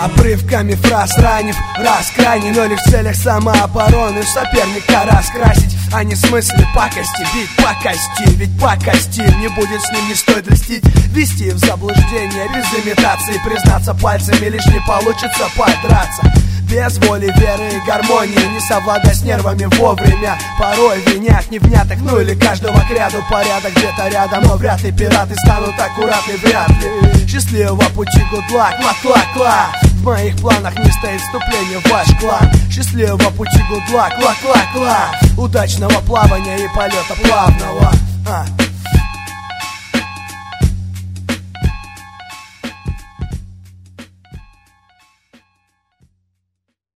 обрывками фраз, ранив раз крайне, но лишь в целях самообороны соперника раскрасить, а не в смысле пакости, бить по кости. Ведь по кости не будет с ним, не стоит льстить, вести в заблуждение без имитации, признаться пальцами лишь не получится подраться. Без воли, веры и гармонии, не совладать с нервами вовремя, порой винят невняток, ну или каждого к ряду порядок где-то рядом. Но вряд ли пираты станут аккуратны, вряд ли. Счастливого пути, good luck, ла-кла-кла. В моих планах не стоит вступление в ваш клан. Счастливого пути, good luck, ла-кла-кла. Удачного плавания и полета плавного.